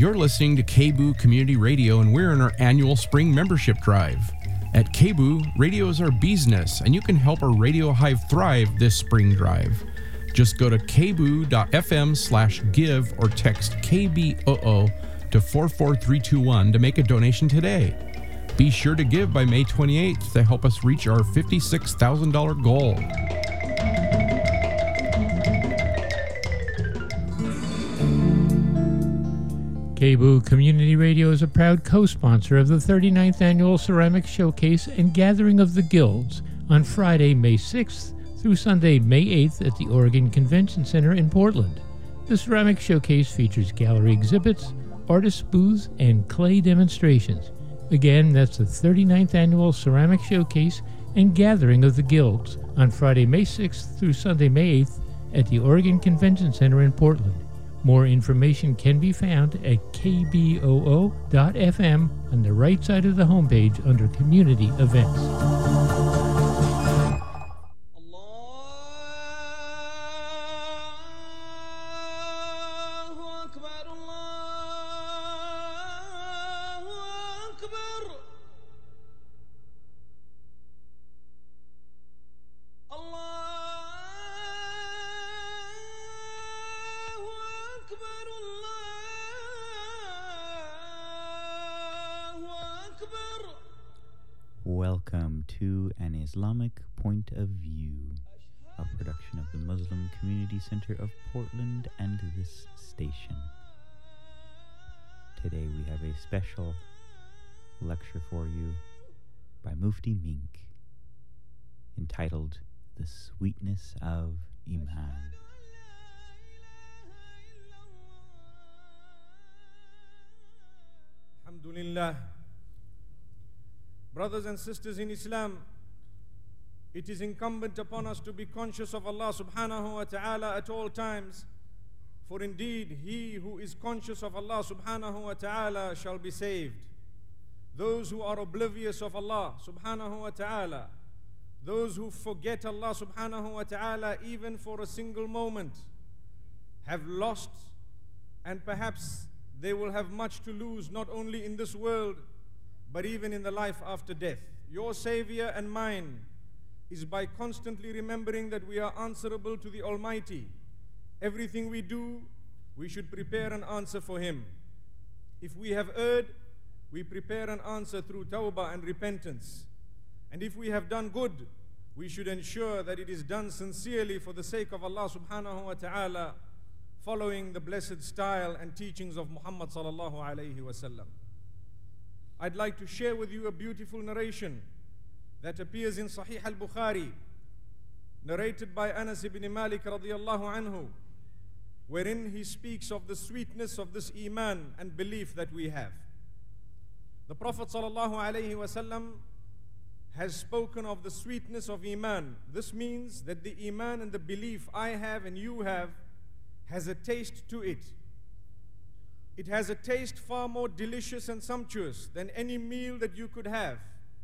You're listening to KBOO Community Radio, and we're in our annual spring membership drive. At KBOO, radio is our business, and you can help our radio hive thrive this spring drive. Just go to kboo.fm/give or text KBOO to 44321 to make a donation today. Be sure to give by May 28th to help us reach our $56,000 goal. KBOO Community Radio is a proud co-sponsor of the 39th Annual Ceramic Showcase and Gathering of the Guilds on Friday, May 6th through Sunday, May 8th at the Oregon Convention Center in Portland. The Ceramic Showcase features gallery exhibits, artist booths, and clay demonstrations. Again, that's the 39th Annual Ceramic Showcase and Gathering of the Guilds on Friday, May 6th through Sunday, May 8th at the Oregon Convention Center in Portland. More information can be found at kboo.fm on the right side of the homepage under Community Events. Welcome to An Islamic Point of View, a production of the Muslim Community Center of Portland and this station. Today we have a special lecture for you by Mufti Mink, entitled The Sweetness of Iman. Alhamdulillah. Brothers and sisters in Islam, it is incumbent upon us to be conscious of Allah subhanahu wa ta'ala at all times, for indeed he who is conscious of Allah subhanahu wa ta'ala shall be saved. Those who are oblivious of Allah subhanahu wa ta'ala, those who forget Allah subhanahu wa ta'ala even for a single moment, have lost, and perhaps they will have much to lose, not only in this world but even in the life after death. Your Savior and mine is by constantly remembering that we are answerable to the Almighty. Everything we do, we should prepare an answer for Him. If we have erred, we prepare an answer through tawbah and repentance. And if we have done good, we should ensure that it is done sincerely for the sake of Allah subhanahu wa ta'ala, following the blessed style and teachings of Muhammad sallallahu alayhi wa sallam. I'd like to share with you a beautiful narration that appears in Sahih al-Bukhari, narrated by Anas ibn Malik radiyallahu anhu, wherein he speaks of the sweetness of this iman and belief that we have. The Prophet sallallahu alayhi wasallam has spoken of the sweetness of iman. This means that the iman and the belief I have and you have has a taste to it. It has a taste far more delicious and sumptuous than any meal that you could have,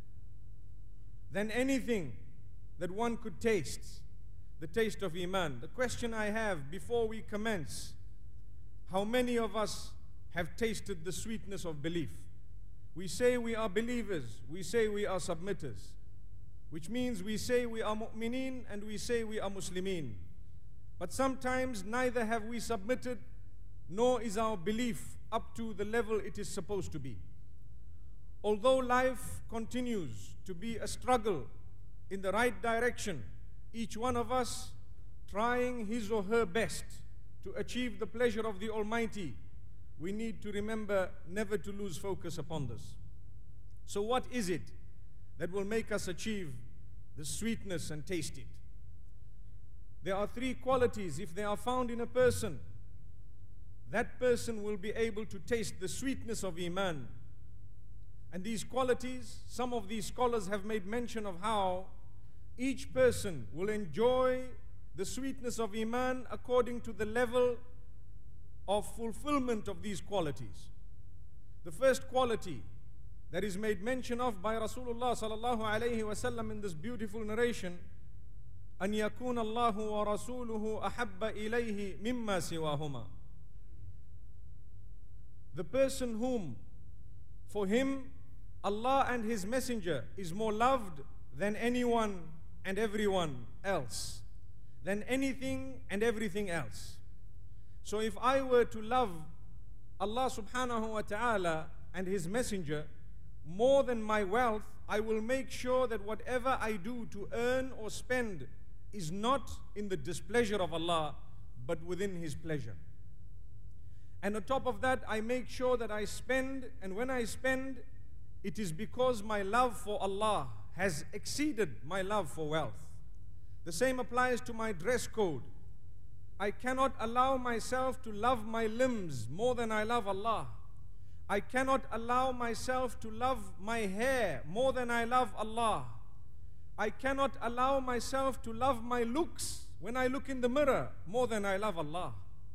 than anything that one could taste, the taste of Iman. The question I have before we commence, how many of us have tasted the sweetness of belief? We say we are believers, we say we are submitters, which means we say we are mu'mineen and we say we are muslimin. But sometimes neither have we submitted, nor is our belief up to the level it is supposed to be. Although life continues to be a struggle in the right direction, each one of us trying his or her best to achieve the pleasure of the Almighty, we need to remember never to lose focus upon this. So what is it that will make us achieve the sweetness and taste it? There are three qualities. If they are found in a person, that person will be able to taste the sweetness of Iman. And these qualities, some of these scholars have made mention of how each person will enjoy the sweetness of Iman according to the level of fulfillment of these qualities. The first quality that is made mention of by Rasulullah sallallahu alayhi wa sallam in this beautiful narration, أن يكون الله ورسوله أحب إليه مما سواهما. the person whom, for him, Allah and His Messenger is more loved than anyone and everyone else, than anything and everything else. So if I were to love Allah subhanahu wa ta'ala and His Messenger more than my wealth, I will make sure that whatever I do to earn or spend is not in the displeasure of Allah, but within His pleasure. And on top of that, I make sure that I spend, and when I spend, it is because my love for Allah has exceeded my love for wealth. The same applies to my dress code. I cannot allow myself to love my limbs more than I love Allah. I cannot allow myself to love my hair more than I love Allah. I cannot allow myself to love my looks when I look in the mirror more than I love Allah.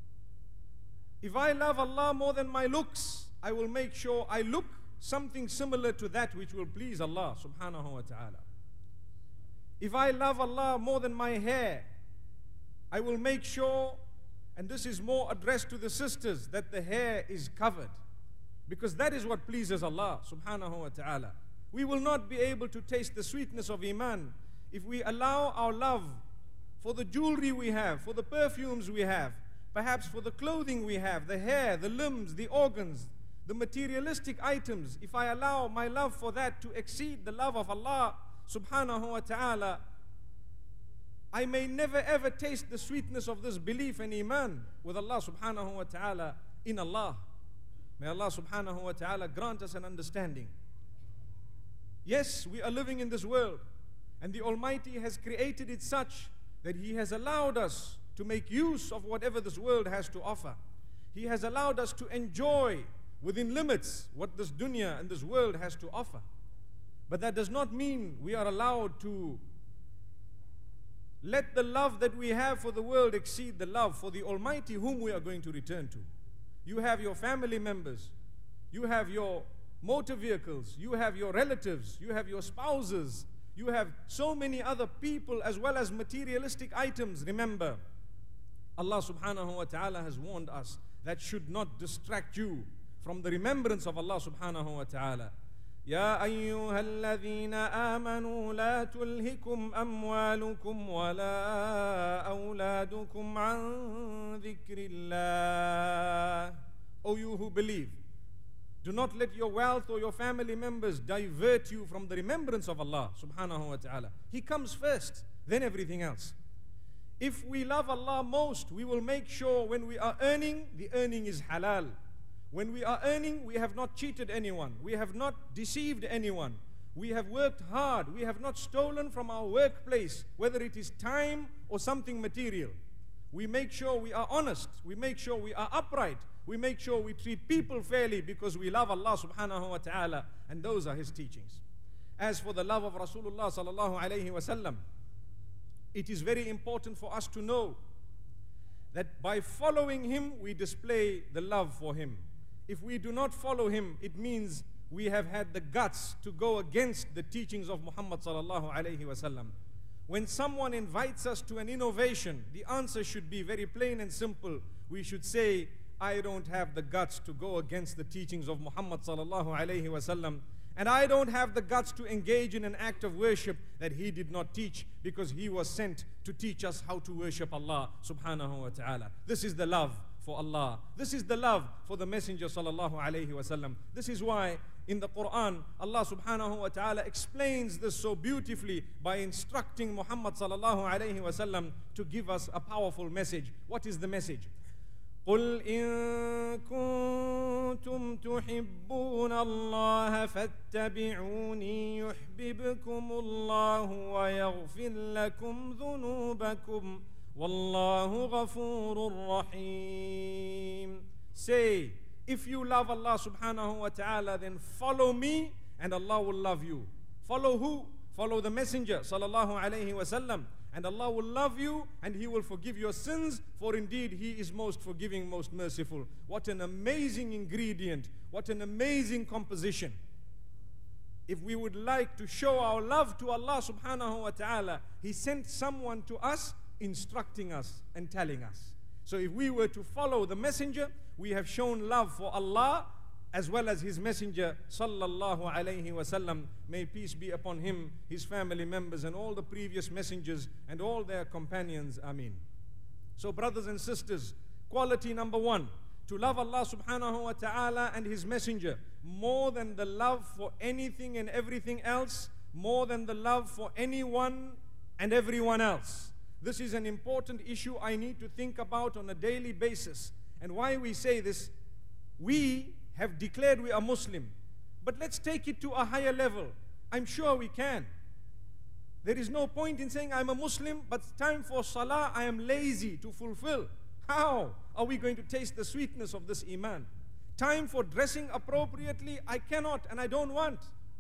If I love Allah more than my looks, I will make sure I look something similar to that which will please Allah subhanahu wa ta'ala. If I love Allah more than my hair, I will make sure, and this is more addressed to the sisters, that the hair is covered, because that is what pleases Allah subhanahu wa ta'ala. We will not be able to taste the sweetness of Iman if we allow our love for the jewelry we have, for the perfumes we have, perhaps for the clothing we have, the hair, the limbs, the organs, the materialistic items. If I allow my love for that to exceed the love of Allah subhanahu wa ta'ala, I may never ever taste the sweetness of this belief and Iman with Allah subhanahu wa ta'ala in Allah. May Allah subhanahu wa ta'ala grant us an understanding. Yes, we are living in this world, and the Almighty has created it such that He has allowed us to make use of whatever this world has to offer. He has allowed us to enjoy within limits what this dunya and this world has to offer. But that does not mean we are allowed to let the love that we have for the world exceed the love for the Almighty whom we are going to return to. You have your family members, you have your motor vehicles, you have your relatives, you have your spouses, you have so many other people as well as materialistic items. Remember, Allah subhanahu wa ta'ala has warned us that should not distract you from the remembrance of Allah subhanahu wa ta'ala. يا أيها الذين آمنوا لا تلهكم أموالكم ولا أولادكم عن ذكر الله. O you who believe, do not let your wealth or your family members divert you from the remembrance of Allah subhanahu wa ta'ala. He comes first, then everything else. If we love Allah most, we will make sure when we are earning, the earning is halal. When we are earning, we have not cheated anyone. We have not deceived anyone. We have worked hard. We have not stolen from our workplace, whether it is time or something material. We make sure we are honest. We make sure we are upright. We make sure we treat people fairly because we love Allah subhanahu wa ta'ala, and those are His teachings. As for the love of Rasulullah sallallahu alayhi wa sallam, it is very important for us to know that by following him, we display the love for him. If we do not follow him, it means we have had the guts to go against the teachings of Muhammad sallallahu alayhi wa sallam. When someone invites us to an innovation, the answer should be very plain and simple. We should say, I don't have the guts to go against the teachings of Muhammad sallallahu alayhi wa sallam, and I don't have the guts to engage in an act of worship that he did not teach, because he was sent to teach us how to worship Allah subhanahu wa ta'ala. This is the love for Allah. This is the love for the Messenger sallallahu alayhi wa sallam. This is why in the Quran, Allah subhanahu wa ta'ala explains this so beautifully by instructing Muhammad sallallahu alayhi wa sallam to give us a powerful message. What is the message? قُلْ إِن كُنتُمْ تُحِبُّونَ اللَّهَ فَاتَّبِعُونِي يُحْبِبْكُمُ اللَّهُ وَيَغْفِرْ لَكُمْ ذُنُوبَكُمْ وَاللَّهُ غَفُورٌ رَحِيمٌ. Say, if you love Allah subhanahu wa ta'ala, then follow me and Allah will love you. Follow who? Follow the Messenger sallallahu alayhi wa sallam, and Allah will love you and He will forgive your sins, for indeed He is most forgiving, most merciful. What an amazing ingredient, what an amazing composition. If we would like to show our love to Allah subhanahu wa ta'ala, He sent someone to us instructing us and telling us. So if we were to follow the messenger, we have shown love for Allah as well as his messenger, sallallahu alayhi wasallam. May peace be upon him, his family members, and all the previous messengers and all their companions. Ameen. So brothers and sisters, quality number one, to love Allah subhanahu wa ta'ala and his messenger more than the love for anything and everything else, more than the love for anyone and everyone else. This is an important issue I need to think about on a daily basis. And why we say this, we have declared we are Muslim, but let's take it to a higher level. I'm sure we can. There is no point in saying I'm a Muslim, but time for salah I am lazy to fulfill. How are we going to taste the sweetness of this iman? Time for dressing appropriately, I cannot and I don't want.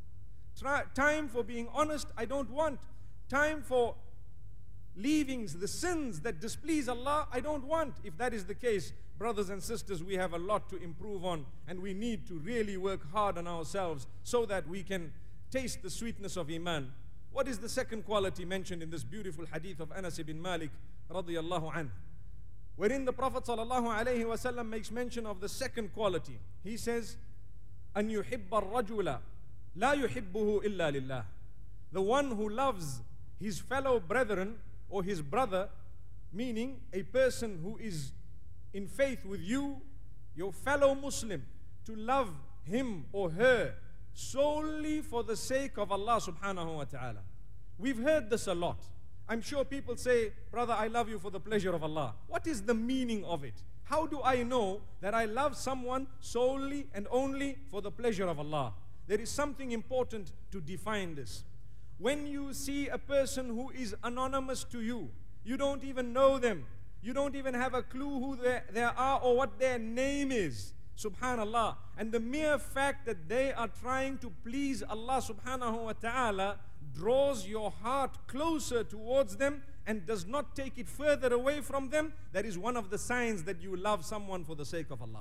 Time for being honest, I don't want. Time for leaving the sins that displease Allah, I don't want. If that is the case, brothers and sisters, we have a lot to improve on, and we need to really work hard on ourselves so that we can taste the sweetness of iman. What is the second quality mentioned in this beautiful hadith of Anas ibn Malik radiyallahu anhu, wherein the Prophet sallallahu alayhi wasallam makes mention of the second quality? He says, "An yuhibba ar-rajula la yuhibbuhu illa lillah." The one who loves his fellow brethren or his brother, meaning a person who is in faith with you, your fellow Muslim, to love him or her solely for the sake of Allah subhanahu wa ta'ala. We've heard this a lot. I'm sure people say, brother, I love you for the pleasure of Allah. What is the meaning of it? How do I know that I love someone solely and only for the pleasure of Allah? There is something important to define this. When you see a person who is anonymous to you, you don't even know them, you don't even have a clue who they are or what their name is, subhanallah, and the mere fact that they are trying to please Allah subhanahu wa ta'ala draws your heart closer towards them and does not take it further away from them, that is one of the signs that you love someone for the sake of Allah.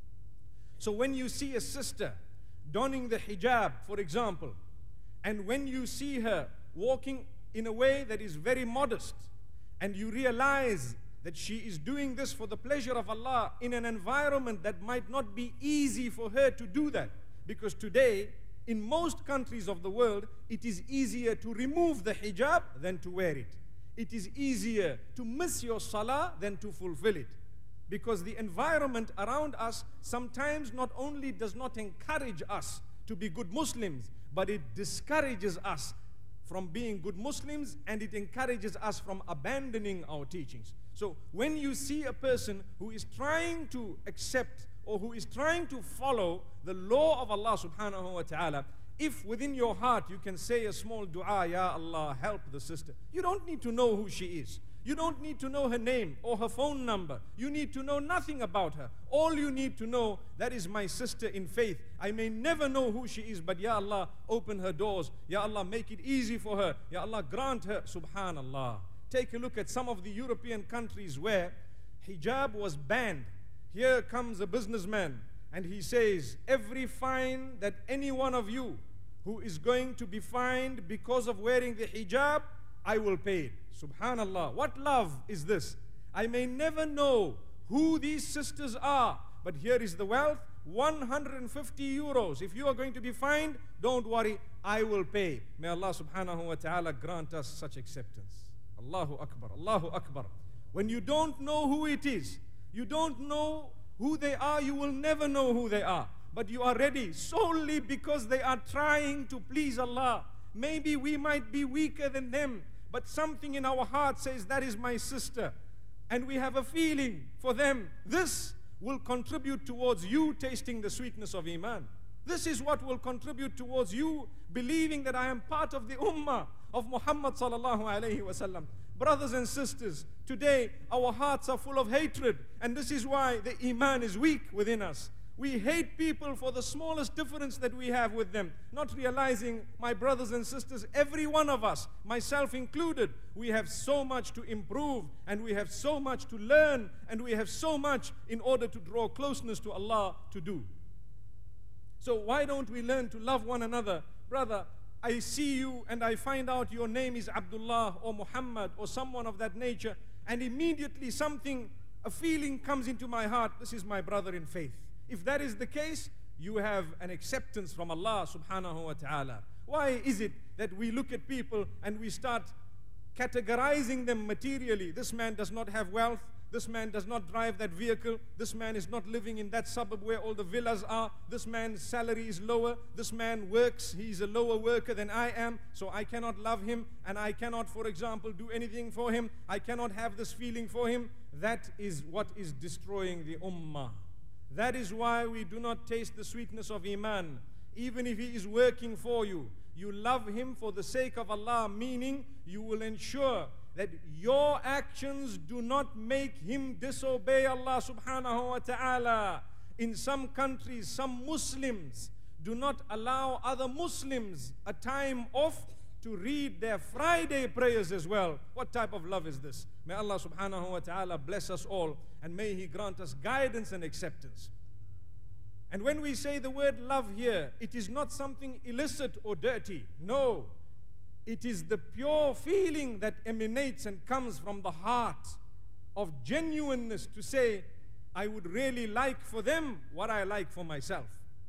So when you see a sister donning the hijab, for example, and when you see her walking in a way that is very modest, and you realize that she is doing this for the pleasure of Allah in an environment that might not be easy for her to do that, because today, in most countries of the world, it is easier to remove the hijab than to wear it. It is easier to miss your salah than to fulfill it. Because the environment around us sometimes not only does not encourage us to be good Muslims, but it discourages us from being good Muslims, and it encourages us from abandoning our teachings. So when you see a person who is trying to accept or who is trying to follow the law of Allah subhanahu wa ta'ala, if within your heart you can say a small dua, Ya Allah, help the sister. You don't need to know who she is. You don't need to know her name or her phone number. You need to know nothing about her. All you need to know, that is my sister in faith. I may never know who she is, but Ya Allah, open her doors. Ya Allah, make it easy for her. Ya Allah, grant her. Subhanallah. Take a look at some of the European countries where hijab was banned. Here comes a businessman and he says, every fine that any one of you who is going to be fined because of wearing the hijab, I will pay it. Subhanallah. What love is this? I may never know who these sisters are, but here is the wealth, 150 euros. If you are going to be fined, don't worry, I will pay. May Allah subhanahu wa ta'ala grant us such acceptance. Allahu Akbar, Allahu Akbar. When you don't know who it is, you don't know who they are, you will never know who they are. But you are ready solely because they are trying to please Allah. Maybe we might be weaker than them, but something in our heart says, that is my sister. And we have a feeling for them. This will contribute towards you tasting the sweetness of Iman. This is what will contribute towards you believing that I am part of the ummah of Muhammad sallallahu alayhi wasallam. Brothers and sisters, today our hearts are full of hatred, and this is why the Iman is weak within us. We hate people for the smallest difference that we have with them, not realizing, my brothers and sisters, every one of us, myself included, we have so much to improve, and we have so much to learn, and we have so much in order to draw closeness to Allah to do. So why don't we learn to love one another? Brother, I see you and I find out your name is Abdullah or Muhammad or someone of that nature, and immediately something a feeling comes into my heart, this is my brother in faith. If that is the case, you have an acceptance from Allah subhanahu wa ta'ala. Why is it that we look at people and we start categorizing them materially? This man does not have wealth. This man does not drive that vehicle. This man is not living in that suburb where all the villas are. This man's salary is lower. This man works. He's a lower worker than I am. So I cannot love him. And I cannot, for example, do anything for him. I cannot have this feeling for him. That is what is destroying the ummah. That is why we do not taste the sweetness of Iman. Even if he is working for you, you love him for the sake of Allah, meaning you will ensure that your actions do not make him disobey Allah subhanahu wa ta'ala. In some countries, some Muslims do not allow other Muslims a time off to read their Friday prayers as well. What type of love is this? May Allah subhanahu wa ta'ala bless us all, and may He grant us guidance and acceptance. And when we say the word love here, it is not something illicit or dirty. No. It is the pure feeling that emanates and comes from the heart of genuineness to say, I would really like for them what I like for myself.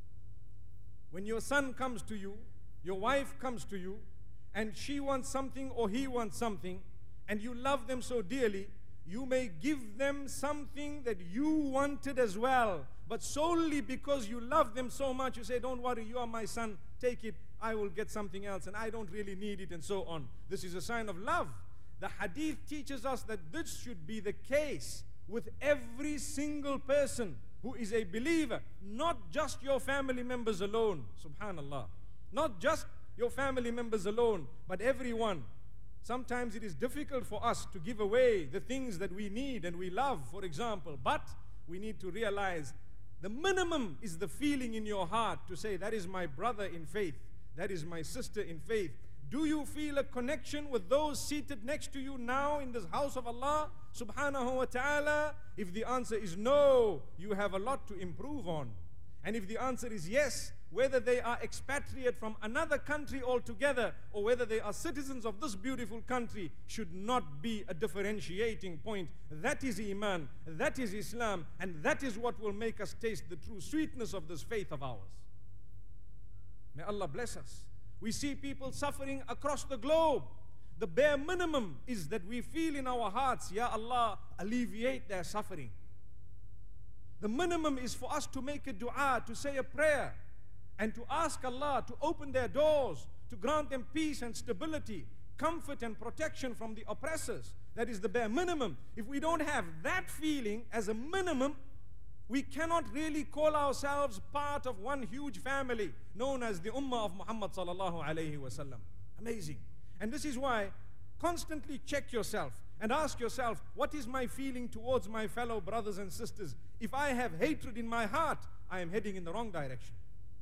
When your son comes to you, your wife comes to you, and she wants something or he wants something, and you love them so dearly, you may give them something that you wanted as well. But solely because you love them so much, you say, don't worry, you are my son, take it, I will get something else, and I don't really need it, and so on. This is a sign of love. The hadith teaches us that this should be the case with every single person who is a believer, not just your family members alone, subhanallah. Not just your family members alone, but everyone. Sometimes it is difficult for us to give away the things that we need and we love, for example, but we need to realize the minimum is the feeling in your heart to say, that is my brother in faith, that is my sister in faith. Do you feel a connection with those seated next to you now in this house of Allah subhanahu wa ta'ala? If the answer is no, you have a lot to improve on. And if the answer is yes, whether they are expatriate from another country altogether or whether they are citizens of this beautiful country should not be a differentiating point. That is Iman, that is Islam, and that is what will make us taste the true sweetness of this faith of ours. May Allah bless us. We see people suffering across the globe. The bare minimum is that we feel in our hearts, Ya Allah, alleviate their suffering. The minimum is for us to make a dua, to say a prayer, and to ask Allah to open their doors, to grant them peace and stability, comfort and protection from the oppressors. That is the bare minimum. If we don't have that feeling as a minimum, we cannot really call ourselves part of one huge family known as the Ummah of Muhammad sallallahu alayhi wasallam. Amazing. And this is why constantly check yourself and ask yourself, what is my feeling towards my fellow brothers and sisters? If I have hatred in my heart, I am heading in the wrong direction.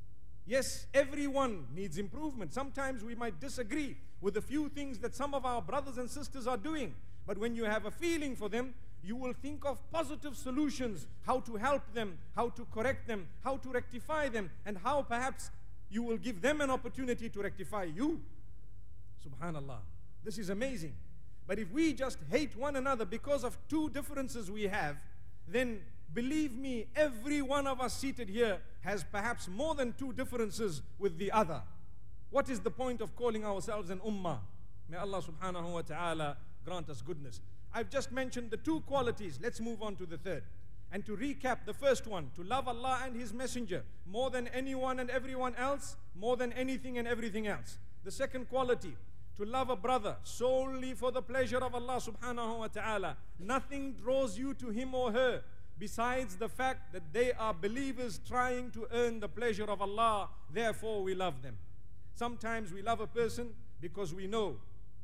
Yes, everyone needs improvement. Sometimes we might disagree with a few things that some of our brothers and sisters are doing. But when you have a feeling for them, you will think of positive solutions, how to help them, how to correct them, how to rectify them, and how perhaps you will give them an opportunity to rectify you. Subhanallah. This is amazing. But if we just hate one another because of two differences we have, then believe me, every one of us seated here has perhaps more than two differences with the other. What is the point of calling ourselves an ummah? May Allah subhanahu wa ta'ala grant us goodness. I've just mentioned the two qualities. Let's move on to the third. And to recap, the first one, to love Allah and His Messenger more than anyone and everyone else, more than anything and everything else. The second quality, to love a brother solely for the pleasure of Allah subhanahu wa ta'ala. Nothing draws you to him or her besides the fact that they are believers trying to earn the pleasure of Allah. Therefore we love them. Sometimes we love a person because we know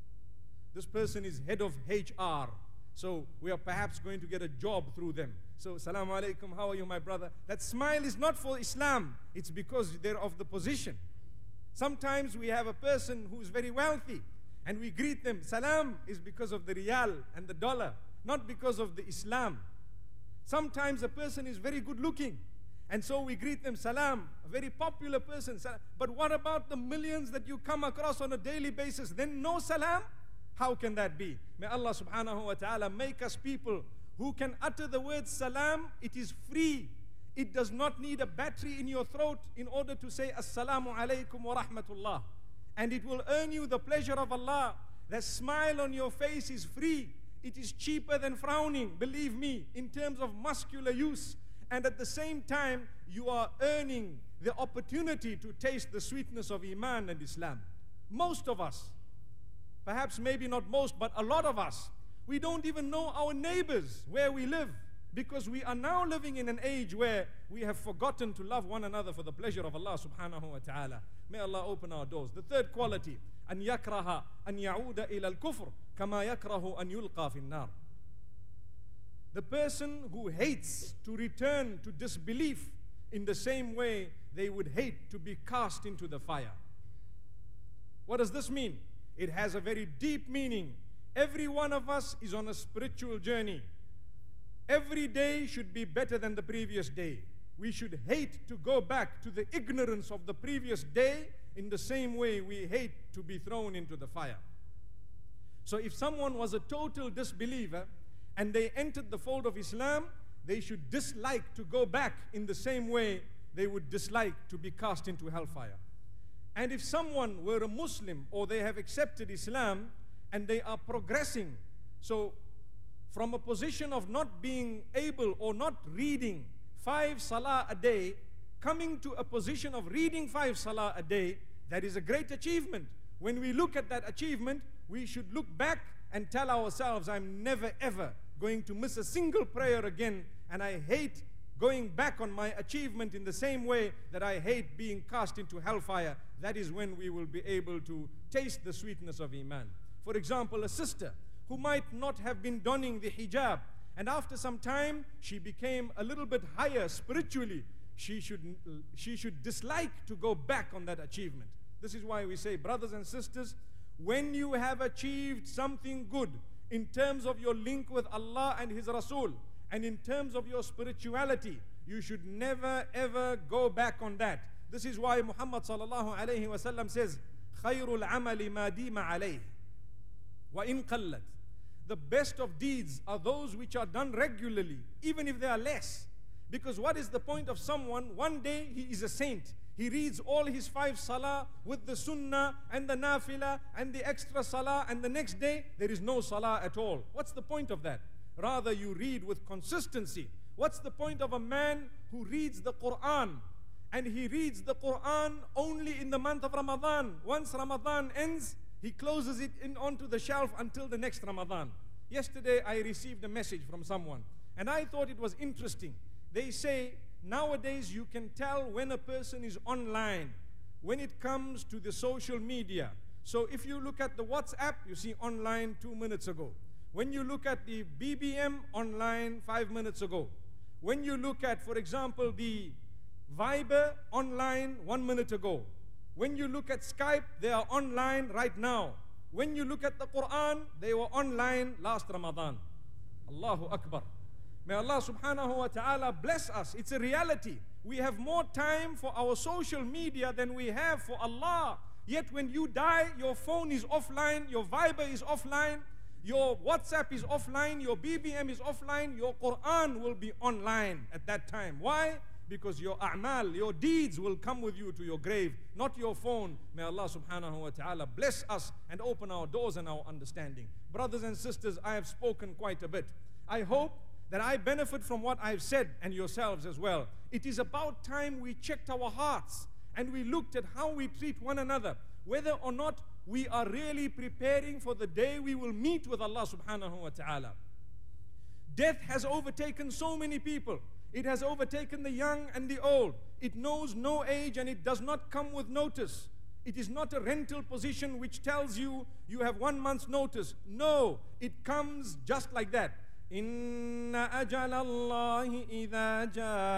this person is head of HR, so we are perhaps going to get a job through them. So, Assalamu alaikum, how are you, my brother? That smile is not for Islam, it's because they're of the position. Sometimes we have a person who's very wealthy and we greet them. Salam is because of the riyal and the dollar, not because of the Islam. Sometimes a person is very good looking and so we greet them, salam, a very popular person. Salam. But what about the millions that you come across on a daily basis? Then no salam? How can that be? May Allah subhanahu wa ta'ala make us people who can utter the word salam, it is free. It does not need a battery in your throat in order to say assalamu alaikum wa rahmatullah. And it will earn you the pleasure of Allah. The smile on your face is free. It is cheaper than frowning, believe me, in terms of muscular use. And at the same time, you are earning the opportunity to taste the sweetness of Iman and Islam. Most of us, perhaps maybe not most, but a lot of us, we don't even know our neighbors where we live, because we are now living in an age where we have forgotten to love one another for the pleasure of Allah subhanahu wa ta'ala. May Allah open our doors. The third quality, أن يكره أن يعود إلى الكفر كما يكره أن يلقى في النار. The person who hates to return to disbelief in the same way they would hate to be cast into the fire. What does this mean? It has a very deep meaning. Every one of us is on a spiritual journey. Every day should be better than the previous day. We should hate to go back to the ignorance of the previous day in the same way we hate to be thrown into the fire. So if someone was a total disbeliever and they entered the fold of Islam, they should dislike to go back in the same way they would dislike to be cast into hellfire. And if someone were a Muslim or they have accepted Islam and they are progressing, so from a position of not being able or not reading 5 salah a day, coming to a position of reading 5 salah a day, that is a great achievement. When we look at that achievement, we should look back and tell ourselves, I'm never ever going to miss a single prayer again, and I hate going back on my achievement in the same way that I hate being cast into hellfire. That is when we will be able to taste the sweetness of Iman. For example, a sister who might not have been donning the hijab, and after some time she became a little bit higher spiritually, she should dislike to go back on that achievement. This is why we say, brothers and sisters, when you have achieved something good in terms of your link with Allah and His Rasul, and in terms of your spirituality, you should never ever go back on that. This is why Muhammad sallallahu alayhi wa sallam says, خَيْرُ الْعَمَلِ مَا دِيمَ عَلَيْهِ وَإِنْ قَلَّتْ. The best of deeds are those which are done regularly, even if they are less. Because what is the point of someone, one day he is a saint, he reads all his 5 salah with the sunnah and the nafila and the extra salah, and the next day there is no salah at all. What's the point of that? Rather, you read with consistency. What's the point of a man who reads the Quran, and he reads the Quran only in the month of Ramadan? Once Ramadan ends, he closes it in onto the shelf until the next Ramadan. Yesterday I received a message from someone, and I thought it was interesting. They say nowadays you can tell when a person is online when it comes to the social media. So if you look at the WhatsApp, you see online 2 minutes ago. When you look at the BBM, online 5 minutes ago. When you look at, for example, the Viber, online 1 minute ago. When you look at Skype, they are online right now. When you look at the Quran, they were online last Ramadan. Allahu Akbar. May Allah subhanahu wa ta'ala bless us. It's a reality. We have more time for our social media than we have for Allah. Yet when you die, your phone is offline, your Viber is offline, your WhatsApp is offline, your BBM is offline, your Quran will be online at that time. Why? Because your a'mal, your deeds will come with you to your grave, not your phone. May Allah subhanahu wa ta'ala bless us and open our doors and our understanding. Brothers and sisters, I have spoken quite a bit. I hope that I benefit from what I've said, and yourselves as well. It is about time we checked our hearts and we looked at how we treat one another, whether or not we are really preparing for the day we will meet with Allah subhanahu wa ta'ala. Death has overtaken so many people. It has overtaken the young and the old. It knows no age, and it does not come with notice. It is not a rental position which tells you you have 1 month's notice. No, it comes just like that. Inna ajal Allahi idha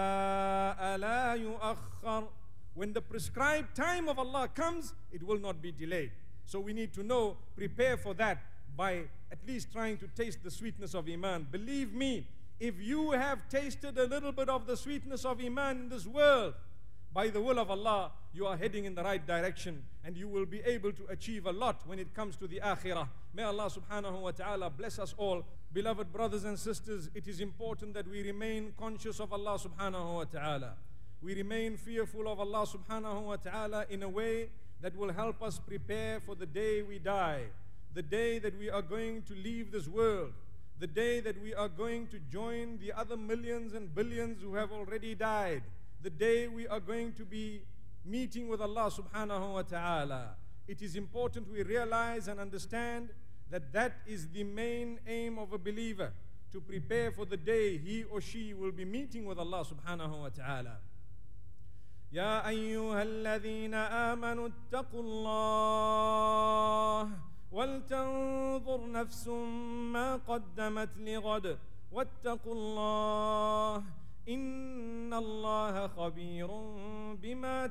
jaa la yuakhkhar. When the prescribed time of Allah comes, it will not be delayed. So we need to know, prepare for that by at least trying to taste the sweetness of Iman. Believe me, if you have tasted a little bit of the sweetness of Iman in this world, by the will of Allah, you are heading in the right direction, and you will be able to achieve a lot when it comes to the akhirah. May Allah subhanahu wa ta'ala bless us all. Beloved brothers and sisters, it is important that we remain conscious of Allah subhanahu wa ta'ala. We remain fearful of Allah subhanahu wa ta'ala in a way that will help us prepare for the day we die, the day that we are going to leave this world, the day that we are going to join the other millions and billions who have already died, the day we are going to be meeting with Allah subhanahu wa ta'ala. It is important we realize and understand that that is the main aim of a believer, to prepare for the day he or she will be meeting with Allah subhanahu wa ta'ala. يا أيها الذين آمنوا اتقوا الله ولتنظر نفس ما قدمت لغد واتقوا الله إن الله خبير بما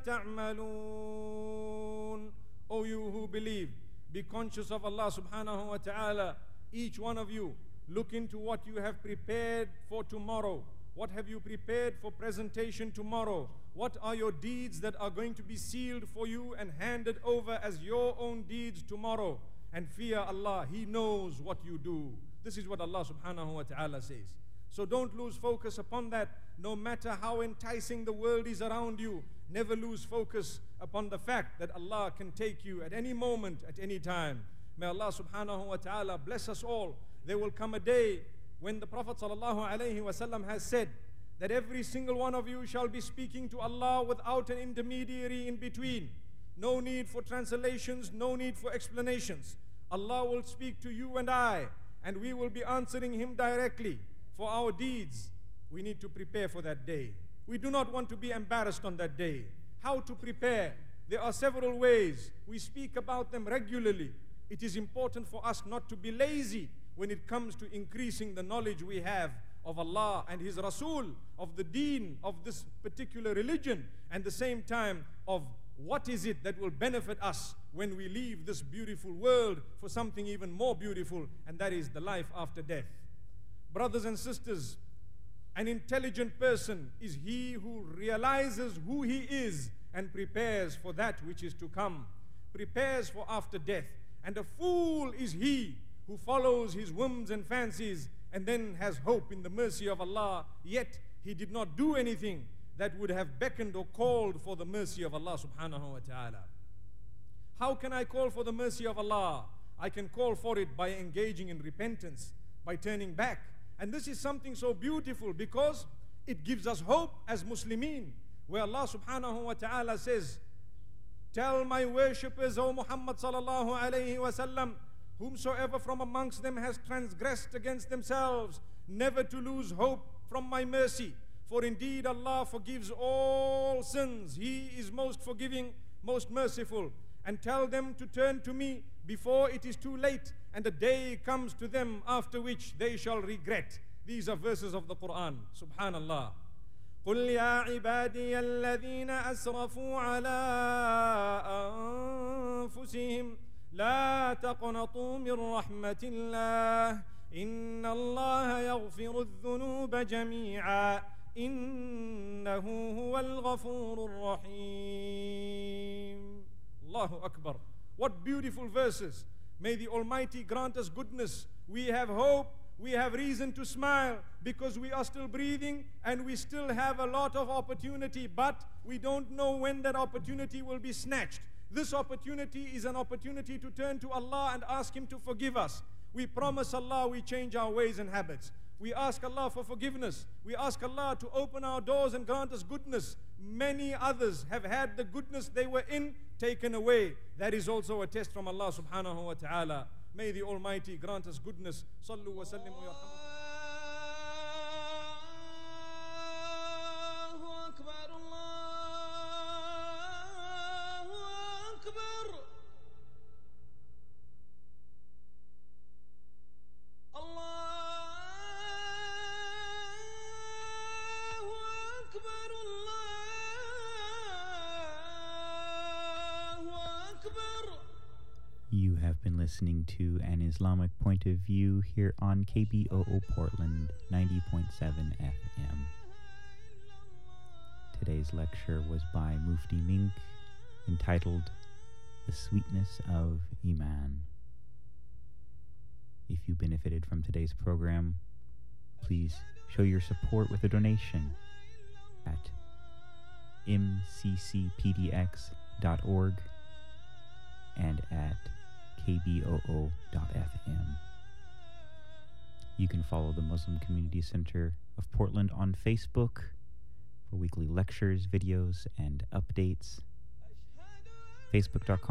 تعملون. O you who believe, be conscious of Allah subhanahu wa ta'ala. Each one of you, look into what you have prepared for tomorrow. What have you prepared for presentation tomorrow? What are your deeds that are going to be sealed for you and handed over as your own deeds tomorrow? And fear Allah, He knows what you do. This is what Allah subhanahu wa ta'ala says. So don't lose focus upon that. No matter how enticing the world is around you, never lose focus upon the fact that Allah can take you at any moment, at any time. May Allah subhanahu wa ta'ala bless us all. There will come a day when the Prophet sallallahu alaihi wasallam has said that every single one of you shall be speaking to Allah without an intermediary in between. No need for translations, no need for explanations. Allah will speak to you and I, and we will be answering Him directly for our deeds. We need to prepare for that day. We do not want to be embarrassed on that day. How to prepare? There are several ways. We speak about them regularly. It is important for us not to be lazy when it comes to increasing the knowledge we have of Allah and His Rasul, of the deen of this particular religion, and the same time of what is it that will benefit us when we leave this beautiful world for something even more beautiful, and that is the life after death. Brothers and sisters, an intelligent person is he who realizes who he is and prepares for that which is to come, prepares for after death. And a fool is he who follows his whims and fancies and then has hope in the mercy of Allah, yet he did not do anything that would have beckoned or called for the mercy of Allah subhanahu wa ta'ala. How can I call for the mercy of Allah? I can call for it by engaging in repentance, by turning back. And this is something so beautiful because it gives us hope as Muslimin, where Allah subhanahu wa ta'ala says, tell my worshippers, O Muhammad sallallahu alayhi wa sallam, whomsoever from amongst them has transgressed against themselves, never to lose hope from my mercy. For indeed Allah forgives all sins. He is most forgiving, most merciful. And tell them to turn to me before it is too late and a day comes to them after which they shall regret. These are verses of the Quran. Subhanallah. قل يا عبادي الذين أسرفوا على أنفسهم لا تقنطوا من رحمة الله إن الله يغفر الذنوب جميعا إنه هو الغفور الرحيم. Allahu Akbar. What beautiful verses. May the Almighty grant us goodness. We have hope. We have reason to smile because we are still breathing and we still have a lot of opportunity, but we don't know when that opportunity will be snatched. This opportunity is an opportunity to turn to Allah and ask Him to forgive us. We promise Allah we change our ways and habits. We ask Allah for forgiveness. We ask Allah to open our doors and grant us goodness. Many others have had the goodness they were in taken away. That is also a test from Allah subhanahu wa ta'ala. May the Almighty grant us goodness. Sallu wa sallimu ya Allahu Akbar, Allahu Akbar. Allahu Akbar, Allahu Akbar. You have been listening to An Islamic Point of View here on KBOO Portland 90.7 FM. Today's lecture was by Mufti Mink, entitled The Sweetness of Iman. If you benefited from today's program, please show your support with a donation at mccpdx.org and at kboo.fm. You can follow the Muslim Community Center of Portland on Facebook for weekly lectures, videos, and updates. Facebook.com